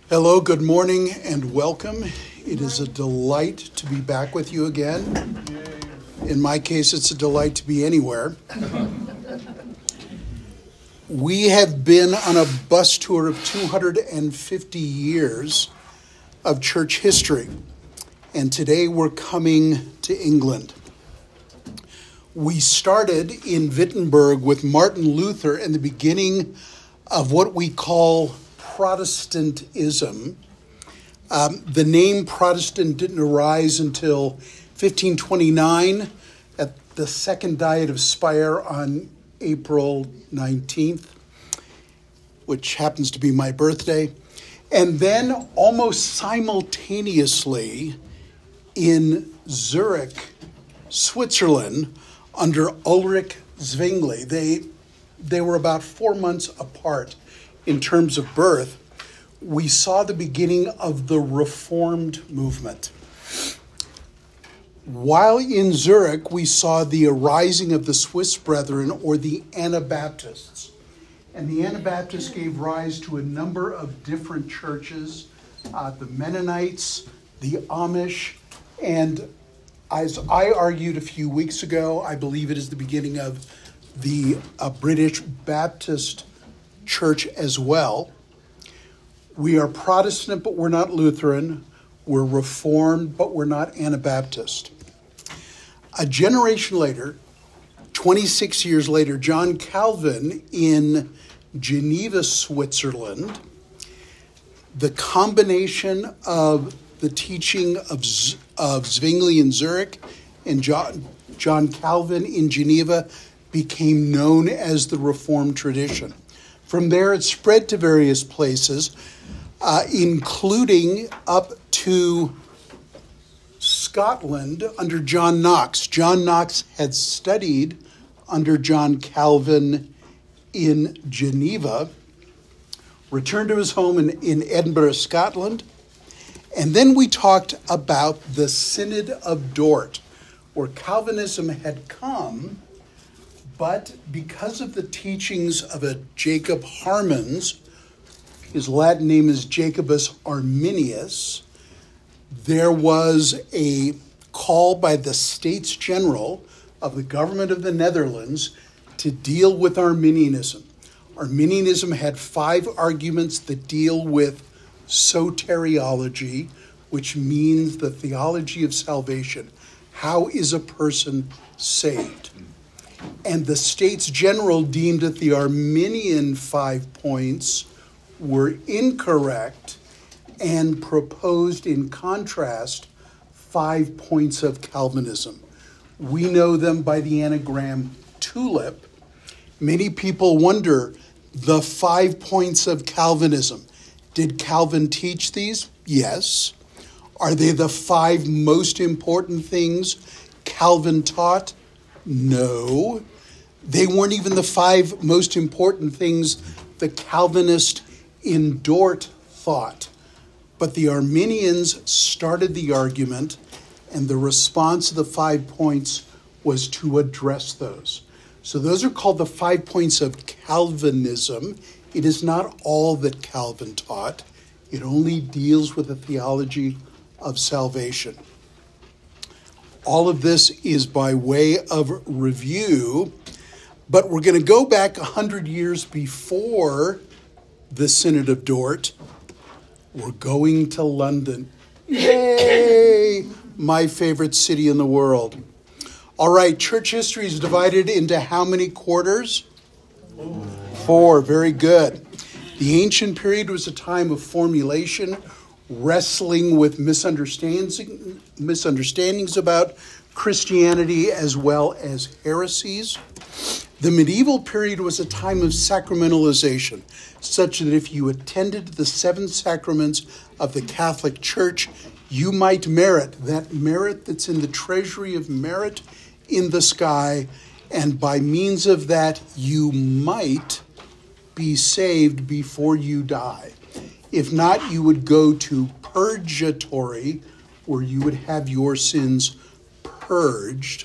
Hello, good morning, and welcome. It is a delight to be back with you again. In my case, it's a delight to be anywhere. We have been on a bus tour of 250 years of church history, and today we're coming to England. We started in Wittenberg with Martin Luther and the beginning of what we call Protestantism. The name Protestant didn't arise until 1529 at the Second Diet of Speyer on April 19th, which happens to be my birthday. And then almost simultaneously in Zurich, Switzerland, under Ulrich Zwingli. They were about 4 months apart in terms of birth. We saw the beginning of the Reformed movement. While in Zurich, we saw the arising of the Swiss Brethren, or the Anabaptists. And the Anabaptists gave rise to a number of different churches, the Mennonites, the Amish, and as I argued a few weeks ago, I believe it is the beginning of the British Baptist Church as well. We are Protestant, but we're not Lutheran. We're Reformed, but we're not Anabaptist. A generation later, 26 years later, John Calvin in Geneva, Switzerland, the combination of the teaching of Zwingli in Zurich and John Calvin in Geneva became known as the Reformed tradition. From there, it spread to various places, including up to Scotland under John Knox. John Knox had studied under John Calvin in Geneva, returned to his home in Edinburgh, Scotland, and then we talked about the Synod of Dort, where Calvinism had come, but because of the teachings of a Jacob Harmons, his Latin name is Jacobus Arminius, there was a call by the States General of the government of the Netherlands to deal with Arminianism. Arminianism had 5 arguments that deal with soteriology, which means the theology of salvation. How is a person saved? And the States General deemed that the Arminian 5 points were incorrect and proposed in contrast 5 points of Calvinism. We know them by the anagram TULIP. Many people wonder, the 5 points of Calvinism. Did Calvin teach these? Yes. Are they the 5 most important things Calvin taught? No. They weren't even the 5 most important things the Calvinist in Dort thought. But the Arminians started the argument, and the response to the 5 points was to address those. So those are called the 5 points of Calvinism. It is not all that Calvin taught. It only deals with the theology of salvation. All of this is by way of review, but we're going to go back 100 years before the Synod of Dort. We're going to London. Yay! My favorite city in the world. All right, church history is divided into how many quarters? 4. Very good. The ancient period was a time of formulation, wrestling with misunderstandings about Christianity as well as heresies. The medieval period was a time of sacramentalization, such that if you attended the 7 sacraments of the Catholic Church, you might merit that merit that's in the treasury of merit in the sky, and by means of that, you might be saved before you die. If not, you would go to purgatory, where you would have your sins purged.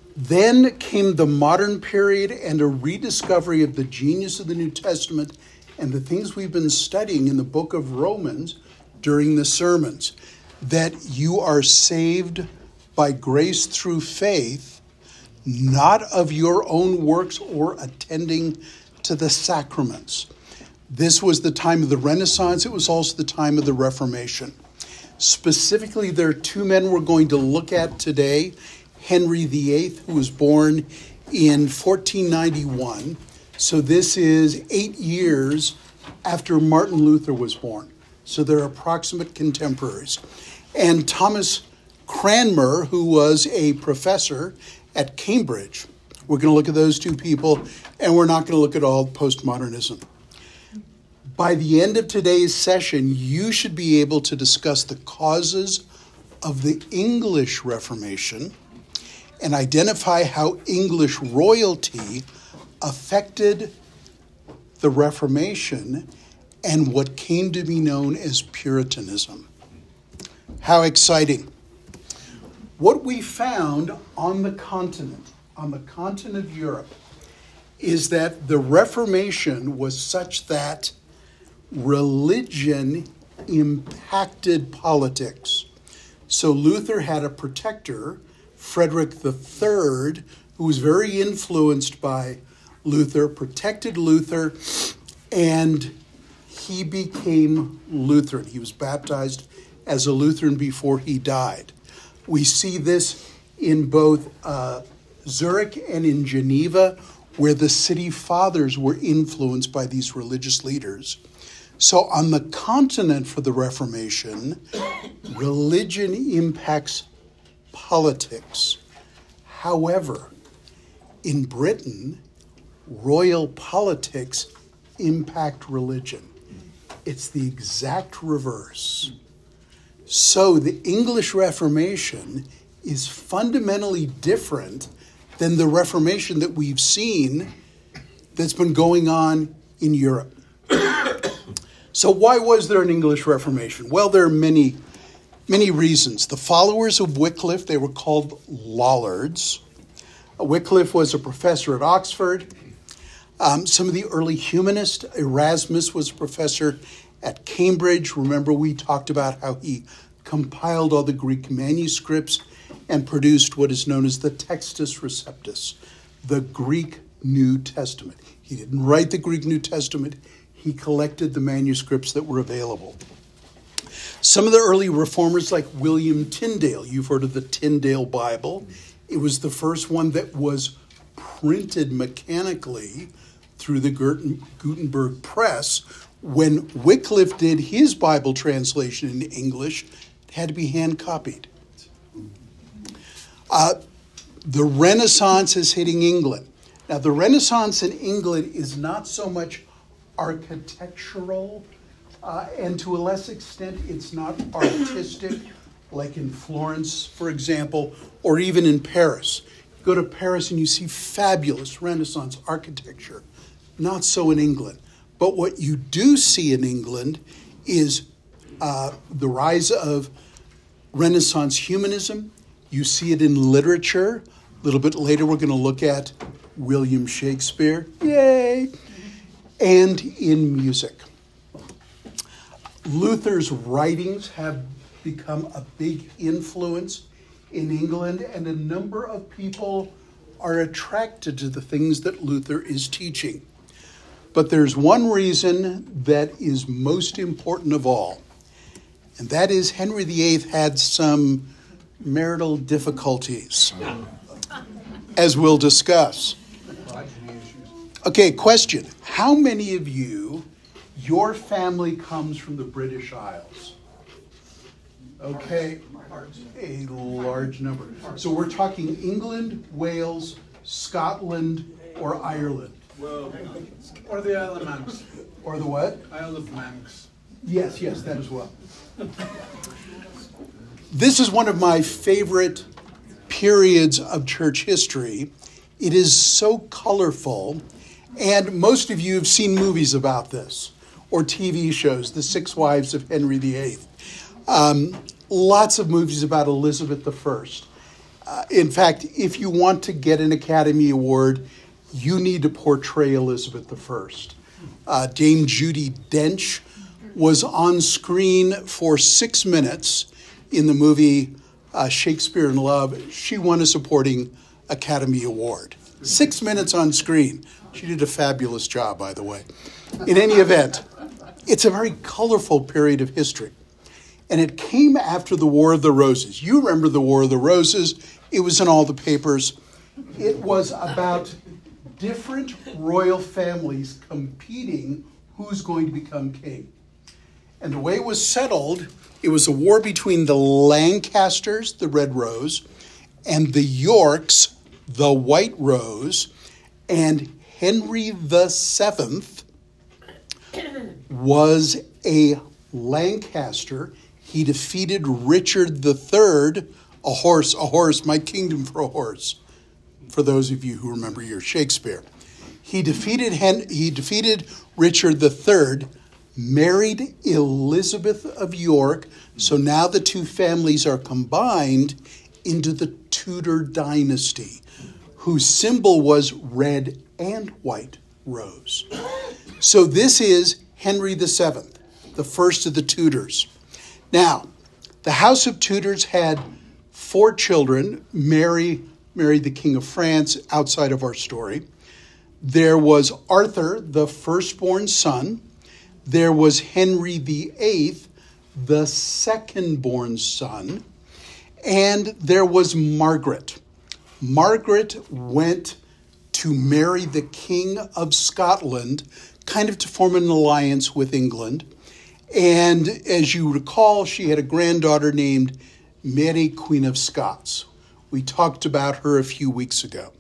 Then came the modern period and a rediscovery of the genius of the New Testament and the things we've been studying in the book of Romans during the sermons, that you are saved by grace through faith, not of your own works or attending to the sacraments. This was the time of the Renaissance. It was also the time of the Reformation. Specifically, there are two men we're going to look at today. Henry VIII, who was born in 1491. So this is 8 years after Martin Luther was born. So they're approximate contemporaries. And Thomas Cranmer, who was a professor at Cambridge. We're going to look at those two people, and we're not going to look at all postmodernism. By the end of today's session, you should be able to discuss the causes of the English Reformation and identify how English royalty affected the Reformation and what came to be known as Puritanism. How exciting. What we found on the continent of Europe, is that the Reformation was such that religion impacted politics. So Luther had a protector, Frederick III, who was very influenced by Luther, protected Luther, and he became Lutheran. He was baptized as a Lutheran before he died. We see this in both Zurich and in Geneva, where the city fathers were influenced by these religious leaders. So on the continent for the Reformation, religion impacts politics. However, in Britain, royal politics impact religion. It's the exact reverse. So the English Reformation is fundamentally different than the Reformation that we've seen that's been going on in Europe. So why was there an English Reformation? Well, there are many reasons. The followers of Wycliffe, they were called Lollards. Wycliffe was a professor at Oxford. Some of the early humanists, Erasmus was a professor at Cambridge. Remember, we talked about how he compiled all the Greek manuscripts and produced what is known as the Textus Receptus, the Greek New Testament. He didn't write the Greek New Testament. He collected the manuscripts that were available. Some of the early reformers like William Tyndale, you've heard of the Tyndale Bible. It was the first one that was printed mechanically through the Gutenberg press. When Wycliffe did his Bible translation in English, it had to be hand copied. The Renaissance is hitting England. Now, the Renaissance in England is not so much architectural, and to a less extent, it's not artistic, like in Florence, for example, or even in Paris. You go to Paris and you see fabulous Renaissance architecture. Not so in England. But what you do see in England is the rise of Renaissance humanism. You see it in literature. A little bit later, we're going to look at William Shakespeare. Yay! And in music. Luther's writings have become a big influence in England, and a number of people are attracted to the things that Luther is teaching. But there's one reason that is most important of all, and that is Henry VIII had some marital difficulties, as we'll discuss. Okay, question. How many of you, your family comes from the British Isles? Okay, a large number. So we're talking England, Wales, Scotland, or Ireland. Well, or the Isle of Manx. Or the what? Isle of Manx. Yes, that as well. This is one of my favorite periods of church history. It is so colorful, and most of you have seen movies about this, or TV shows, The Six Wives of Henry VIII. Lots of movies about Elizabeth I. In fact, if you want to get an Academy Award, you need to portray Elizabeth Dame Judi Dench was on screen for 6 minutes in the movie Shakespeare in Love. She won a supporting Academy Award. 6 minutes on screen. She did a fabulous job, by the way. In any event, it's a very colorful period of history. And it came after the War of the Roses. You remember the War of the Roses. It was in all the papers. It was about different royal families competing who's going to become king. And the way it was settled, it was a war between the Lancasters, the Red Rose, and the Yorks, the White Rose, and Henry VII was a Lancaster. He defeated Richard III, a horse, my kingdom for a horse, for those of you who remember your Shakespeare. He defeated Richard III, married Elizabeth of York, so now the two families are combined into the Tudor dynasty, whose symbol was red and white rose. So this is Henry VII, the first of the Tudors. Now, the House of Tudors had 4 children. Mary married the King of France outside of our story. There was Arthur, the firstborn son. There was Henry VIII, the second-born son. And there was Margaret. Margaret went to marry the King of Scotland, kind of to form an alliance with England. And as you recall, she had a granddaughter named Mary, Queen of Scots. We talked about her a few weeks ago.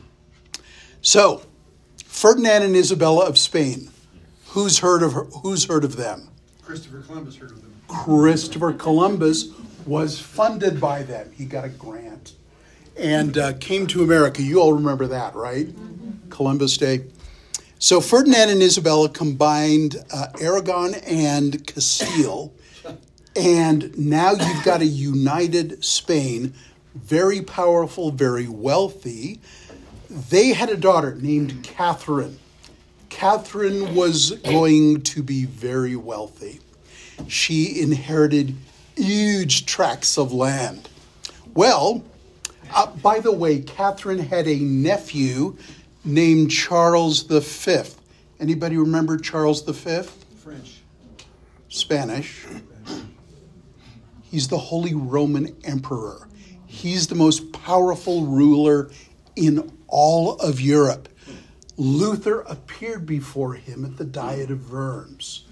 So, Ferdinand and Isabella of Spain. Who's heard of her? Who's heard of them? Christopher Columbus heard of them. Christopher Columbus was funded by them. He got a grant and came to America. You all remember that, right? Mm-hmm. Columbus Day. So Ferdinand and Isabella combined Aragon and Castile, and now you've got a united Spain, very powerful, very wealthy. They had a daughter named Catherine. Catherine was going to be very wealthy. She inherited huge tracts of land. Well, by the way, Catherine had a nephew named Charles V. Anybody remember Charles V? French. Spanish. He's the Holy Roman Emperor. He's the most powerful ruler in all of Europe. Luther appeared before him at the Diet of Worms.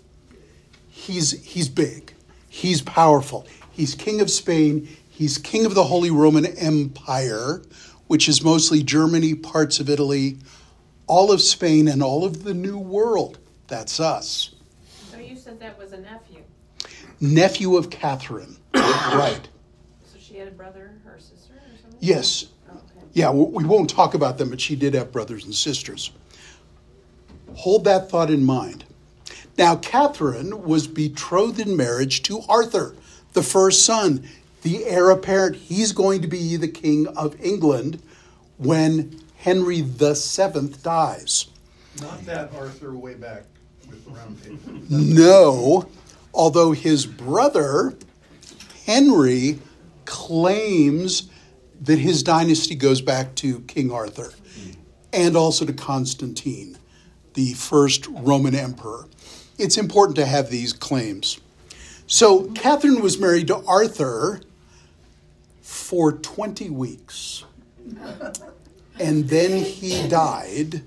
He's big. He's powerful. He's king of Spain. He's king of the Holy Roman Empire, which is mostly Germany, parts of Italy, all of Spain, and all of the New World. That's us. So you said that was a nephew. Nephew of Catherine. Right. So she had a brother or sister or something? Yes. Okay. Yeah, we won't talk about them, but she did have brothers and sisters. Hold that thought in mind. Now, Catherine was betrothed in marriage to Arthur, the first son, the heir apparent. He's going to be the king of England when Henry VII dies. Not that Arthur way back with the round table. No, although his brother, Henry, claims that his dynasty goes back to King Arthur and also to Constantine, the first Roman emperor. It's important to have these claims. So Catherine was married to Arthur for 20 weeks. And then he died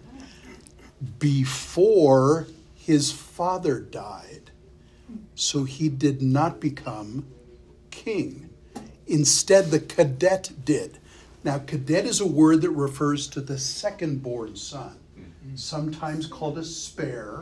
before his father died. So he did not become king. Instead, the cadet did. Now, cadet is a word that refers to the second-born son, sometimes called a spare,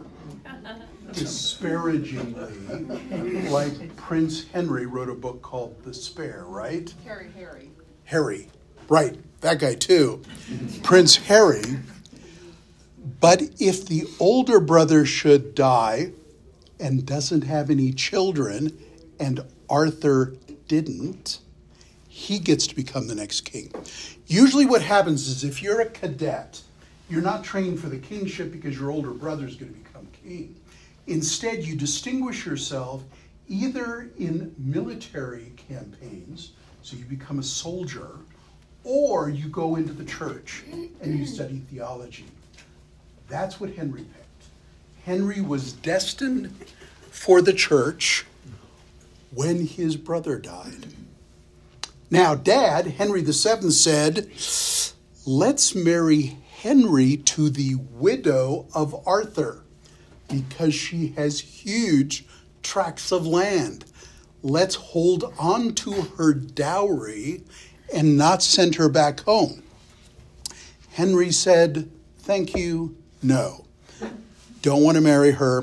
disparagingly, like Prince Henry wrote a book called The Spare, right? Harry, right, that guy too. Prince Harry. But if the older brother should die and doesn't have any children, and Arthur didn't, he gets to become the next king. Usually what happens is if you're a cadet You're not trained for the kingship because your older brother is going to become king. Instead, you distinguish yourself either in military campaigns, so you become a soldier, or you go into the church and you study theology. That's what Henry picked. Henry was destined for the church when his brother died. Now, Dad, Henry VII, said, let's marry Henry to the widow of Arthur because she has huge tracts of land. Let's hold on to her dowry and not send her back home. Henry said, thank you, no. Don't want to marry her.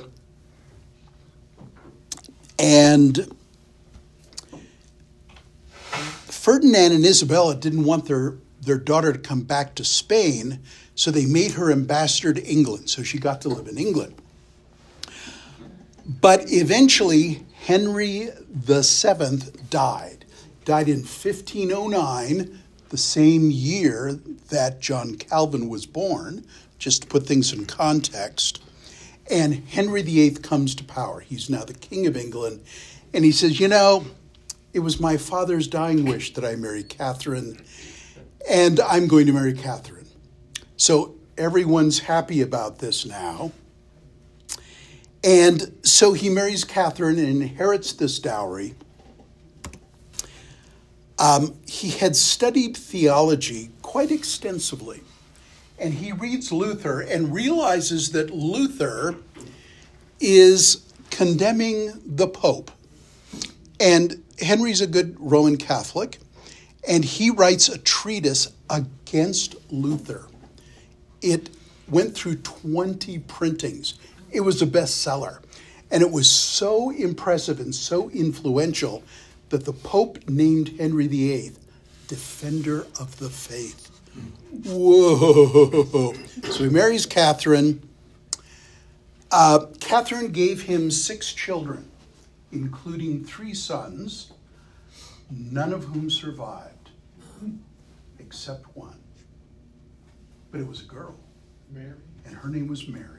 And Ferdinand and Isabella didn't want their daughter to come back to Spain, so they made her ambassador to England, so she got to live in England. But eventually, Henry VII died. Died in 1509, the same year that John Calvin was born, just to put things in context. And Henry VIII comes to power. He's now the King of England. And he says, it was my father's dying wish that I marry Catherine, and I'm going to marry Catherine. So everyone's happy about this now. And so he marries Catherine and inherits this dowry. He had studied theology quite extensively. And he reads Luther and realizes that Luther is condemning the Pope. And Henry's a good Roman Catholic, and he writes a treatise against Luther. It went through 20 printings. It was a bestseller, and it was so impressive and so influential that the Pope named Henry VIII Defender of the Faith. Whoa! So he marries Catherine. Catherine gave him 6 children, including 3 sons, none of whom survived, except one. But it was a girl. Mary. And her name was Mary.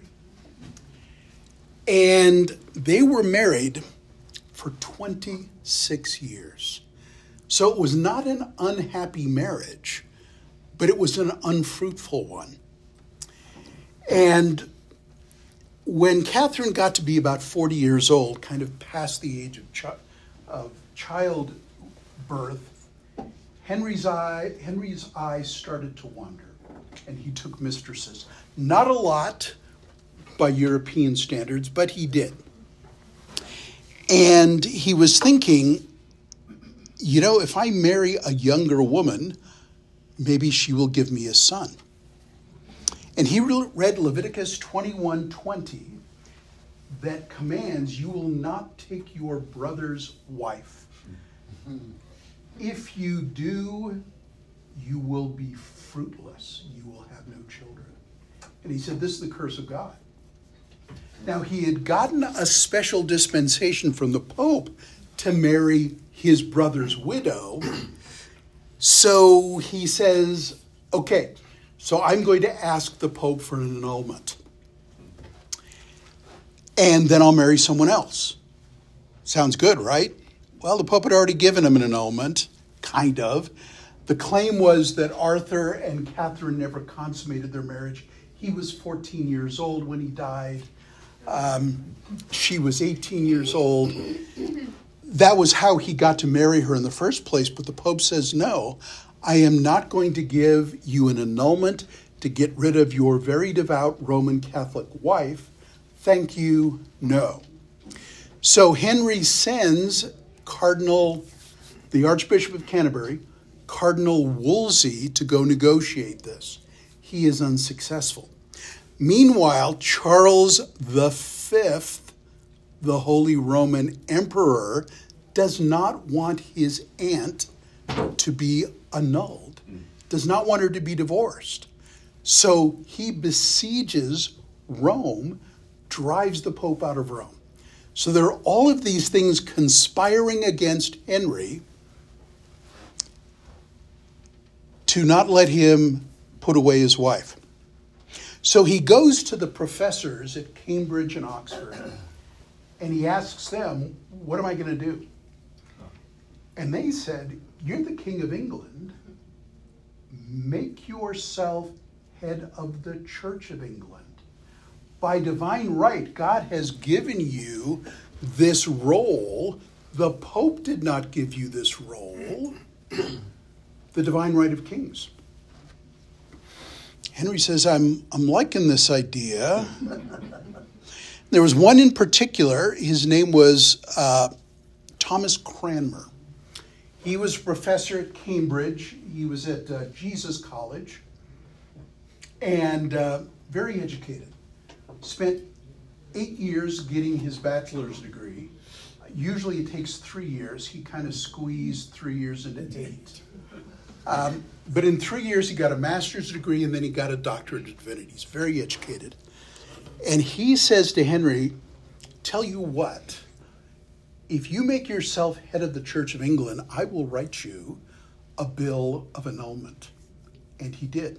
And they were married for 26 years. So it was not an unhappy marriage, but it was an unfruitful one. And when Catherine got to be about 40 years old, kind of past the age of childbirth, Henry's eyes started to wander, and he took mistresses. Not a lot by European standards, but he did. And he was thinking, if I marry a younger woman, maybe she will give me a son. And he read Leviticus 21:20 that commands, you will not take your brother's wife. If you do, you will be fruitless. You will have no children. And he said, this is the curse of God. Now, he had gotten a special dispensation from the Pope to marry his brother's widow. So he says, okay, so I'm going to ask the Pope for an annulment. And then I'll marry someone else. Sounds good, right? Well, the Pope had already given him an annulment, kind of. The claim was that Arthur and Catherine never consummated their marriage. He was 14 years old when he died. She was 18 years old. That was how he got to marry her in the first place. But the Pope says, no, I am not going to give you an annulment to get rid of your very devout Roman Catholic wife. Thank you, no. So Henry sends the Archbishop of Canterbury, Cardinal Wolsey, to go negotiate this. He is unsuccessful. Meanwhile, Charles V, the Holy Roman Emperor, does not want his aunt to be annulled, does not want her to be divorced. So he besieges Rome, drives the Pope out of Rome. So there are all of these things conspiring against Henry to not let him put away his wife. So he goes to the professors at Cambridge and Oxford, and he asks them, what am I going to do? And they said, you're the King of England. Make yourself head of the Church of England. By divine right, God has given you this role. The Pope did not give you this role. The divine right of kings. Henry says, I'm liking this idea. There was one in particular. His name was Thomas Cranmer. He was a professor at Cambridge. He was at Jesus College. And very educated. Spent 8 years getting his bachelor's degree. Usually it takes 3 years. He kind of squeezed 3 years into 8. But in 3 years, he got a master's degree, and then he got a doctorate of divinity. He's very educated. And he says to Henry, tell you what, if you make yourself head of the Church of England, I will write you a bill of annulment. And he did.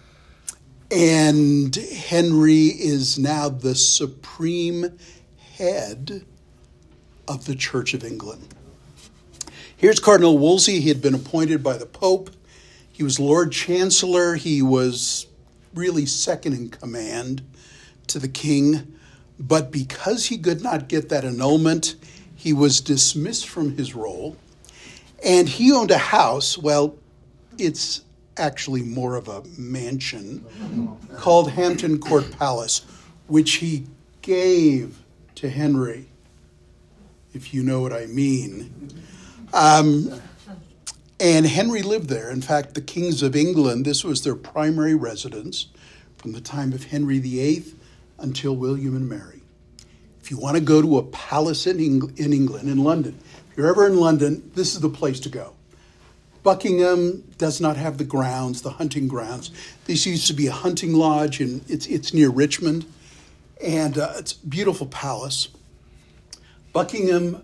And Henry is now the supreme head of the Church of England. Here's Cardinal Wolsey. He had been appointed by the Pope. He was Lord Chancellor. He was really second in command to the king. But because he could not get that annulment, he was dismissed from his role. And he owned a house. Well, it's actually more of a mansion called Hampton Court Palace, which he gave to Henry, if you know what I mean. And Henry lived there. In fact, the kings of England, this was their primary residence from the time of Henry VIII until William and Mary. If you want to go to a palace in England, in London, if you're ever in London, this is the place to go. Buckingham does not have the grounds, the hunting grounds. This used to be a hunting lodge, and it's near Richmond, and it's a beautiful palace. Buckingham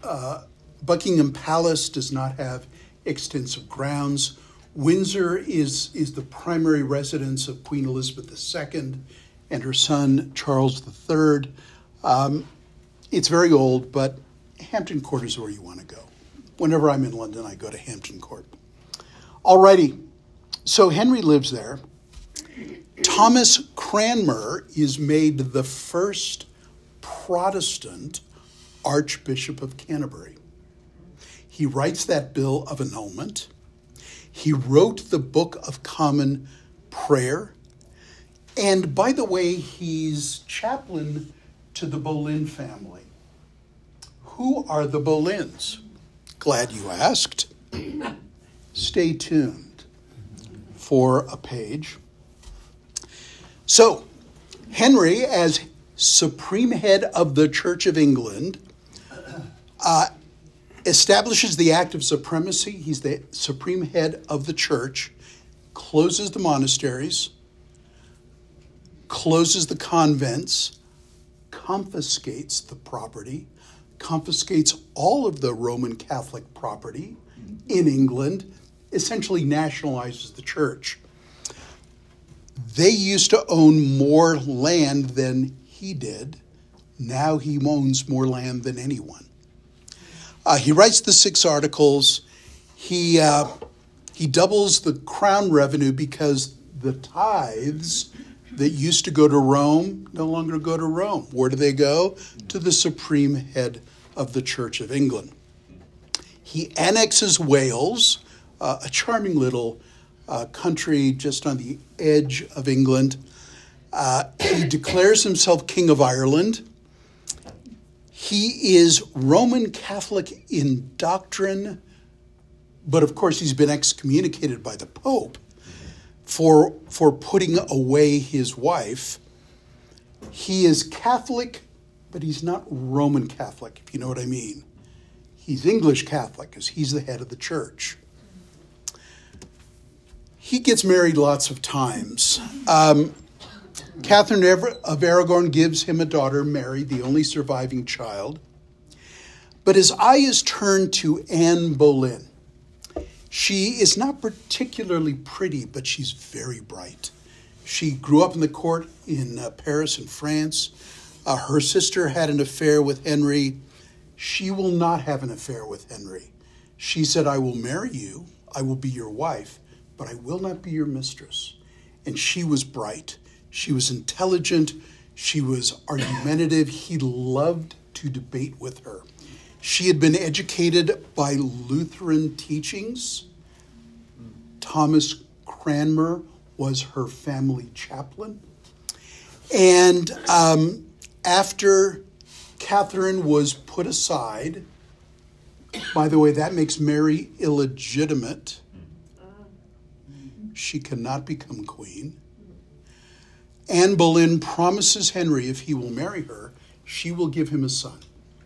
Palace does not have extensive grounds. Windsor is the primary residence of Queen Elizabeth II and her son Charles III. It's very old, but Hampton Court is where you want to go. Whenever I'm in London, I go to Hampton Court. Alrighty, so Henry lives there. Thomas Cranmer is made the first Protestant Archbishop of Canterbury. He writes that bill of annulment. He wrote the Book of Common Prayer. And by the way, he's chaplain to the Boleyn family. Who are the Boleyns? Glad you asked. Stay tuned for a page. So, Henry, as supreme head of the Church of England, establishes the act of supremacy. He's the supreme head of the church, closes the monasteries, closes the convents, confiscates the property, confiscates all of the Roman Catholic property in England, essentially nationalizes the church. They used to own more land than he did. Now he owns more land than anyone. He writes the 6 articles. He doubles the crown revenue because the tithes that used to go to Rome no longer go to Rome. Where do they go? To the supreme head of the Church of England. He annexes Wales, a charming little country just on the edge of England. He declares himself King of Ireland. He is Roman Catholic in doctrine, but of course he's been excommunicated by the Pope for putting away his wife. He is Catholic, but he's not Roman Catholic, if you know what I mean. He's English Catholic, because he's the head of the church. He gets married lots of times. Catherine of Aragon gives him a daughter, Mary, the only surviving child. But his eye is turned to Anne Boleyn. She is not particularly pretty, but she's very bright. She grew up in the court in Paris in France. Her sister had an affair with Henry. She will not have an affair with Henry. She said, I will marry you, I will be your wife, but I will not be your mistress. And she was bright. She was intelligent. She was argumentative. He loved to debate with her. She had been educated by Lutheran teachings. Thomas Cranmer was her family chaplain. And after Catherine was put aside, by the way, that makes Mary illegitimate. She cannot become queen. Anne Boleyn promises Henry if he will marry her, she will give him a son.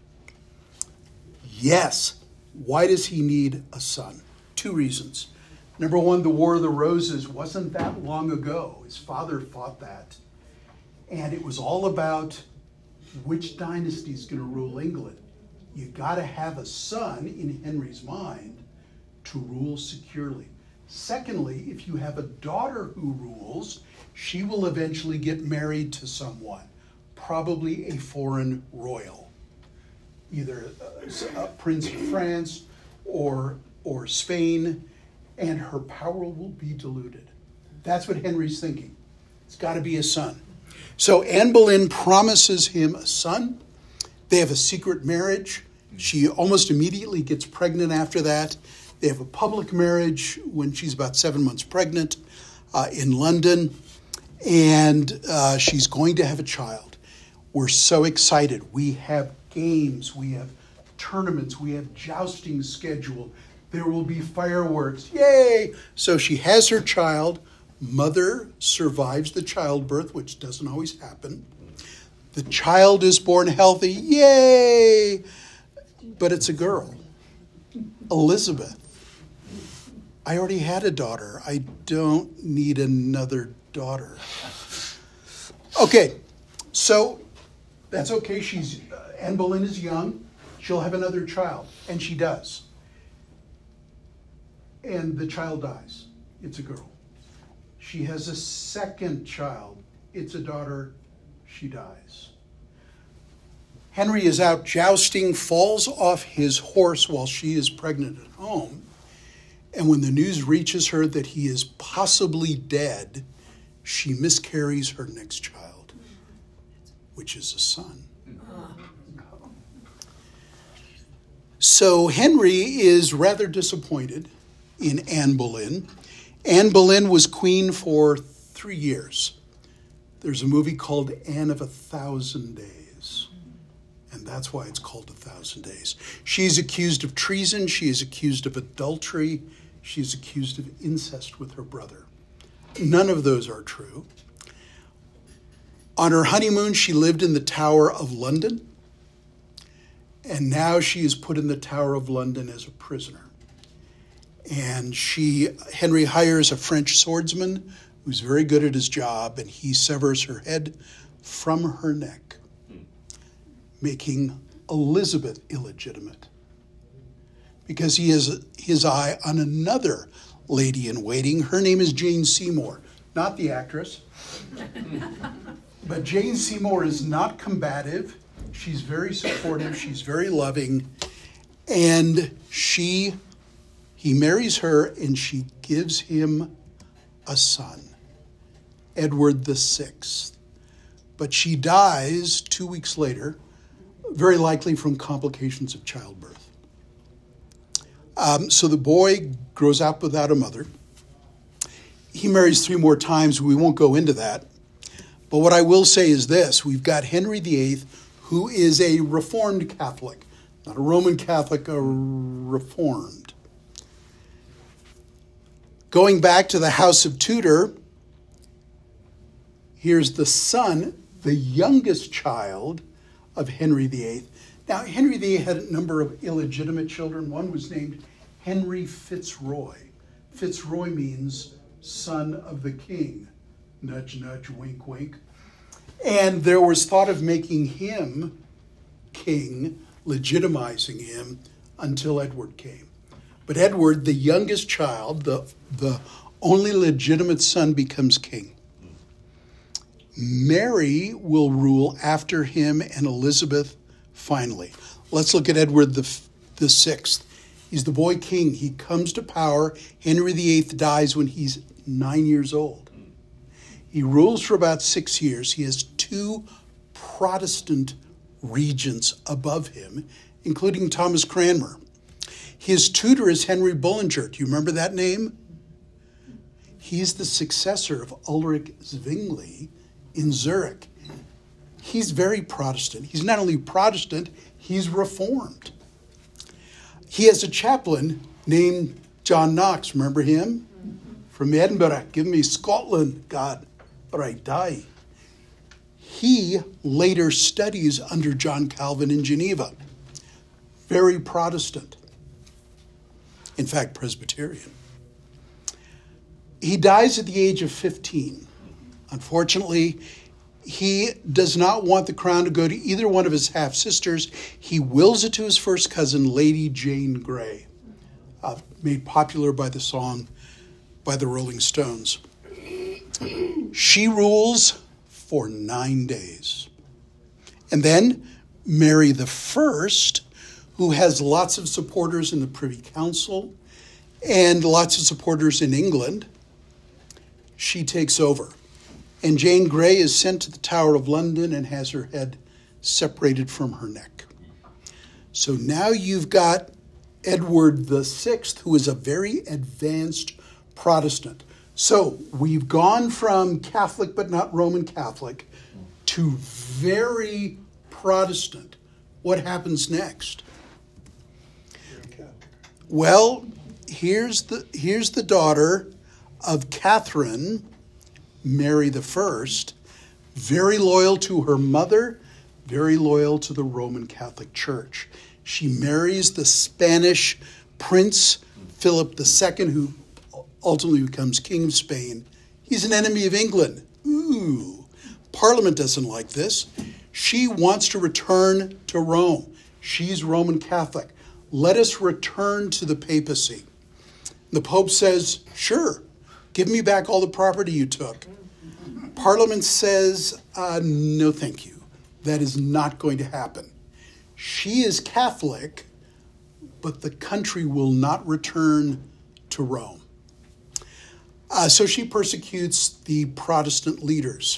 Yes. Why does he need a son? 2 reasons. Number one, the War of the Roses wasn't that long ago. His father fought that. And it was all about which dynasty is going to rule England. You got to have a son in Henry's mind to rule securely. Secondly, if you have a daughter who rules, she will eventually get married to someone, probably a foreign royal, either a prince of France or Spain, and her power will be diluted. That's what Henry's thinking. It's got to be a son. So Anne Boleyn promises him a son. They have a secret marriage. She almost immediately gets pregnant after that. They have a public marriage when she's about 7 months pregnant in London. And she's going to have a child. We're so excited. We have games. We have tournaments. We have jousting scheduled. There will be fireworks. Yay! So she has her child. Mother survives the childbirth, which doesn't always happen. The child is born healthy. Yay! But it's a girl. Elizabeth. I already had a daughter. I don't need another daughter. Okay, so that's okay. Anne Boleyn is young. She'll have another child, and she does. And the child dies. It's a girl. She has a second child. It's a daughter. She dies. Henry is out jousting, falls off his horse while she is pregnant at home. And when the news reaches her that he is possibly dead, she miscarries her next child, which is a son. So Henry is rather disappointed in Anne Boleyn. Anne Boleyn was queen for 3 years. There's a movie called Anne of 1,000 Days. And that's why it's called 1,000 Days. She's accused of treason. She is accused of adultery. She's accused of incest with her brother. None of those are true. On her honeymoon, she lived in the Tower of London. And now she is put in the Tower of London as a prisoner. And Henry hires a French swordsman who's very good at his job, and he severs her head from her neck, making Elizabeth illegitimate, because he has his eye on another lady in waiting. Her name is Jane Seymour, not the actress. But Jane Seymour is not combative. She's very supportive. She's very loving. And he marries her, and she gives him a son, Edward VI. But she dies 2 weeks later, very likely from complications of childbirth. So the boy grows up without a mother. He marries 3 more times. We won't go into that. But what I will say is this. We've got Henry VIII, who is a Reformed Catholic. Not a Roman Catholic, a Reformed. Going back to the House of Tudor, here's the son, the youngest child of Henry VIII. Now, Henry VIII had a number of illegitimate children. One was named Henry Fitzroy. Fitzroy means son of the king. Nudge, nudge, wink, wink. And there was thought of making him king, legitimizing him, until Edward came. But Edward, the youngest child, the only legitimate son, becomes king. Mary will rule after him and Elizabeth finally. Let's look at Edward the Sixth. He's the boy king. He comes to power. Henry VIII dies when he's 9 years old. He rules for about 6 years. He has 2 Protestant regents above him, including Thomas Cranmer. His tutor is Henry Bullinger. Do you remember that name? He's the successor of Ulrich Zwingli in Zurich. He's very Protestant. He's not only Protestant, he's Reformed. He has a chaplain named John Knox. Remember him? From Edinburgh. Give me Scotland, God, or I die. He later studies under John Calvin in Geneva. Very Protestant. In fact, Presbyterian. He dies at the age of 15. Unfortunately, he does not want the crown to go to either one of his half-sisters. He wills it to his first cousin, Lady Jane Grey, made popular by the song by the Rolling Stones. She rules for 9 days. And then Mary the First, who has lots of supporters in the Privy Council and lots of supporters in England, she takes over. And Jane Grey is sent to the Tower of London and has her head separated from her neck. So now you've got Edward VI, who is a very advanced Protestant. So we've gone from Catholic but not Roman Catholic to very Protestant. What happens next? Well, here's the daughter of Catherine, Mary the First, very loyal to her mother, very loyal to the Roman Catholic Church. She marries the Spanish Prince Philip II, who ultimately becomes King of Spain. He's an enemy of England. Ooh, Parliament doesn't like this. She wants to return to Rome. She's Roman Catholic. Let us return to the papacy. The Pope says, sure, give me back all the property you took. Parliament says, no, thank you. That is not going to happen. She is Catholic, but the country will not return to Rome. So she persecutes the Protestant leaders.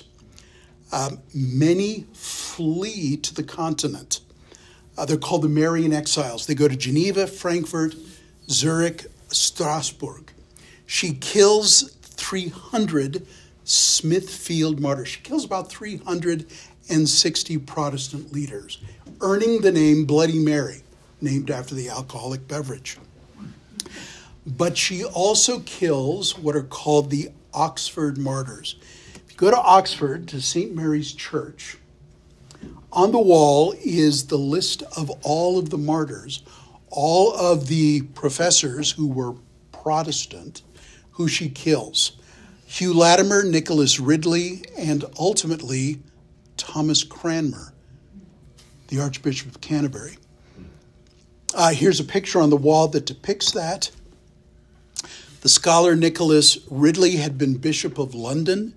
Many flee to the continent. They're called the Marian exiles. They go to Geneva, Frankfurt, Zurich, Strasbourg. She kills 300 Smithfield martyrs. She kills about 360 Protestant leaders, earning the name Bloody Mary, named after the alcoholic beverage. But she also kills what are called the Oxford martyrs. If you go to Oxford, to St. Mary's Church, on the wall is the list of all of the martyrs, all of the professors who were Protestant, who she kills. Hugh Latimer, Nicholas Ridley, and ultimately Thomas Cranmer, the Archbishop of Canterbury. Here's a picture on the wall that depicts that. The scholar Nicholas Ridley had been Bishop of London.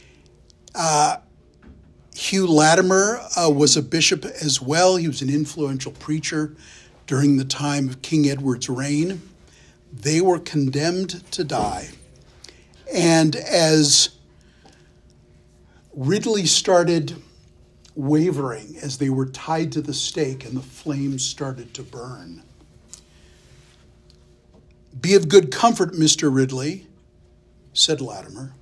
Hugh Latimer was a bishop as well. He was an influential preacher during the time of King Edward's reign. They were condemned to die. And as Ridley started wavering, as they were tied to the stake and the flames started to burn, "Be of good comfort, Mr. Ridley," said Latimer,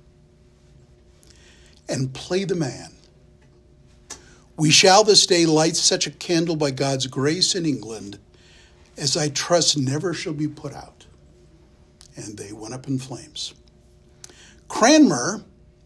"and play the man. We shall this day light such a candle by God's grace in England as I trust never shall be put out." And they went up in flames. Cranmer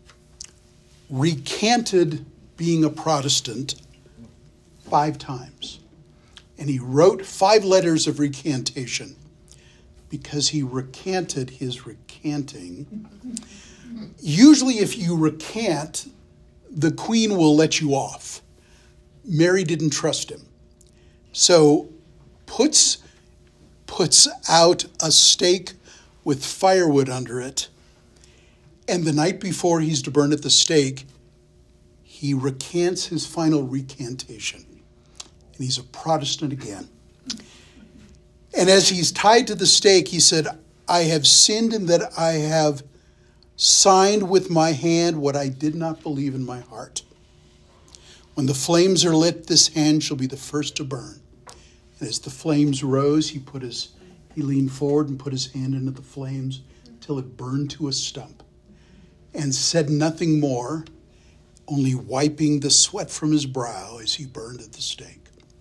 recanted being a Protestant 5 times. And he wrote 5 letters of recantation because he recanted his recanting. Usually if you recant, the queen will let you off. Mary didn't trust him. So puts out a stake with firewood under it. And the night before he's to burn at the stake, he recants his final recantation. And he's a Protestant again. And as he's tied to the stake, he said, I have sinned in that I have signed with my hand what I did not believe in my heart. When the flames are lit, this hand shall be the first to burn. And as the flames rose, he leaned forward and put his hand into the flames till it burned to a stump, and said nothing more, only wiping the sweat from his brow as he burned at the stake.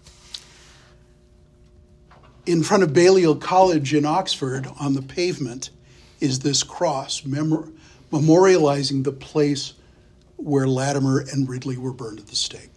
In front of Balliol College in Oxford, on the pavement, is this cross memorializing the place where Latimer and Ridley were burned at the stake.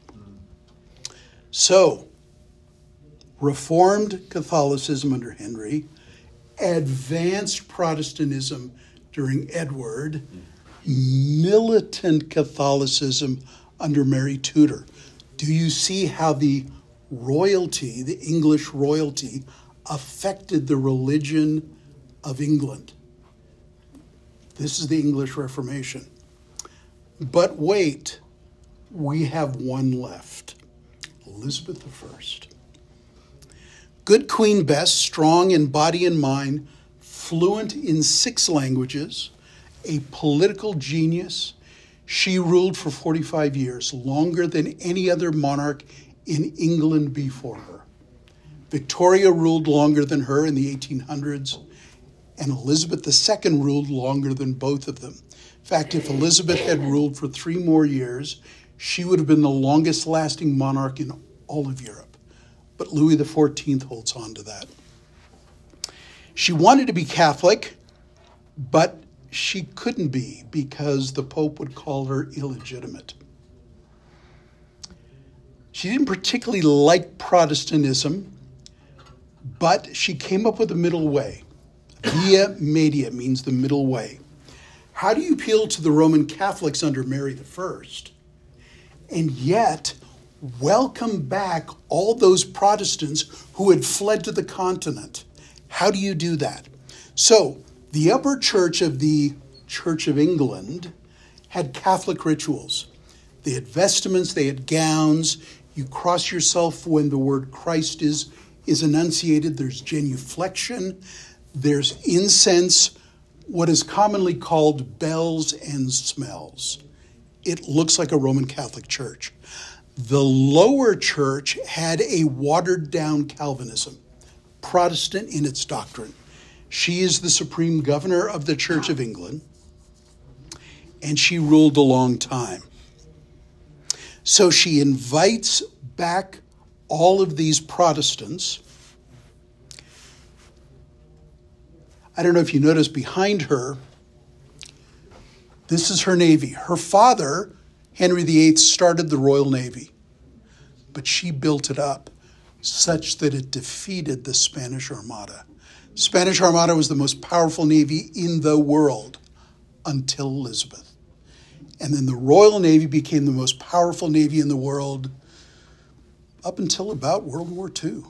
So, Reformed Catholicism under Henry, advanced Protestantism during Edward, militant Catholicism under Mary Tudor. Do you see how the royalty, the English royalty, affected the religion of England? This is the English Reformation. But wait, we have one left. Elizabeth I. Good Queen Bess, strong in body and mind, fluent in 6 languages, a political genius. She ruled for 45 years, longer than any other monarch in England before her. Victoria ruled longer than her in the 1800s, and Elizabeth II ruled longer than both of them. In fact, if Elizabeth had ruled for 3 more years, she would have been the longest lasting monarch in all of Europe. But Louis XIV holds on to that. She wanted to be Catholic, but she couldn't be because the Pope would call her illegitimate. She didn't particularly like Protestantism, but she came up with a middle way. Via Media means the middle way. How do you appeal to the Roman Catholics under Mary I and yet welcome back all those Protestants who had fled to the continent? How do you do that? So, the upper church of the Church of England had Catholic rituals. They had vestments, they had gowns. You cross yourself when the word Christ is enunciated. There's genuflection. There's incense, what is commonly called bells and smells. It looks like a Roman Catholic church. The lower church had a watered-down Calvinism, Protestant in its doctrine. She is the supreme governor of the Church of England, and she ruled a long time. So she invites back all of these Protestants. I don't know if you notice behind her, this is her navy. Her father, Henry VIII, started the Royal Navy, but she built it up such that it defeated the Spanish Armada. Spanish Armada was the most powerful navy in the world until Elizabeth. And then the Royal Navy became the most powerful navy in the world up until about World War II.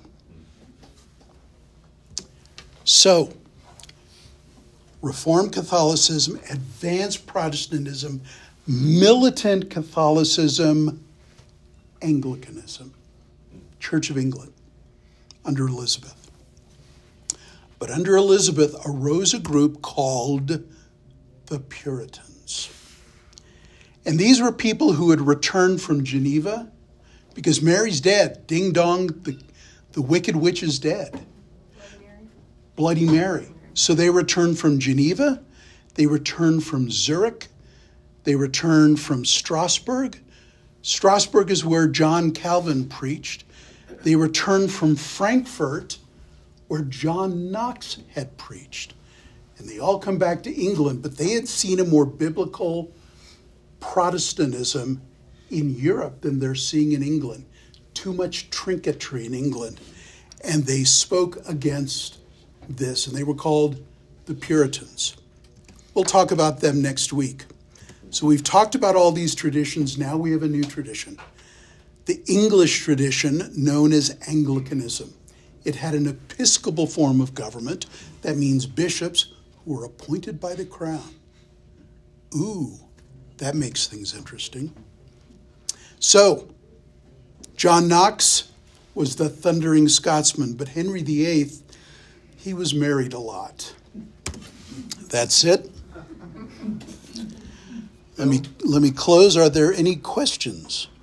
So, Reformed Catholicism, advanced Protestantism, militant Catholicism, Anglicanism, Church of England, under Elizabeth. But under Elizabeth arose a group called the Puritans. And these were people who had returned from Geneva because Mary's dead. Ding dong, the wicked witch is dead. Bloody Mary. So they returned from Geneva. They returned from Zurich. They returned from Strasbourg. Strasbourg is where John Calvin preached. They returned from Frankfurt, where John Knox had preached. And they all come back to England, but they had seen a more biblical Protestantism in Europe than they're seeing in England. Too much trinketry in England. And they spoke against this, and they were called the Puritans. We'll talk about them next week. So we've talked about all these traditions. Now we have a new tradition. The English tradition known as Anglicanism. It had an episcopal form of government. That means bishops who were appointed by the crown. Ooh, that makes things interesting. So, John Knox was the thundering Scotsman, but Henry VIII, he was married a lot. That's it. Let me close. Are there any questions?